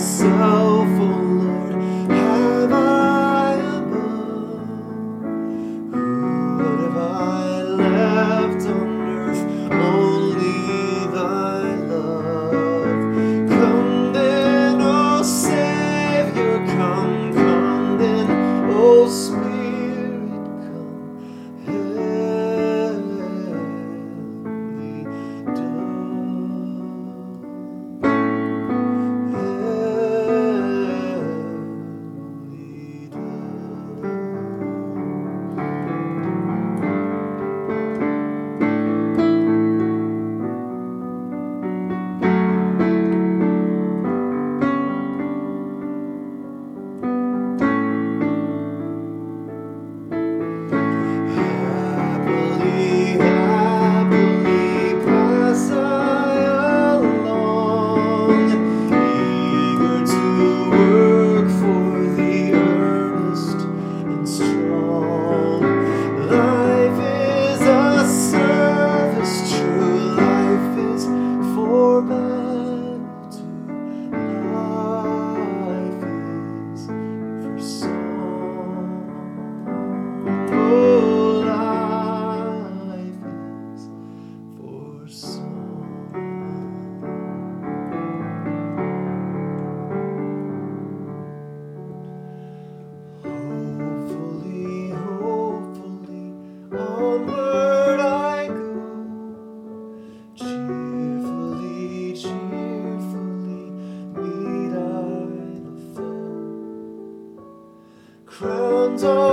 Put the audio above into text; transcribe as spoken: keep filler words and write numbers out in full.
myself, O Lord, have I above? What have I left on earth? Only thy love. Come then, O Savior, come, come then, O Spirit, come, heavenly dove, heavenly dove. Happily, happily pass I along, eager to work for the earnest and strong. Life is a service, true life is for gratitude. Life is for song. Oh, life is for song. Hopefully, hopefully, onward I go. Cheerfully, cheerfully, meet I the foe. Crowns are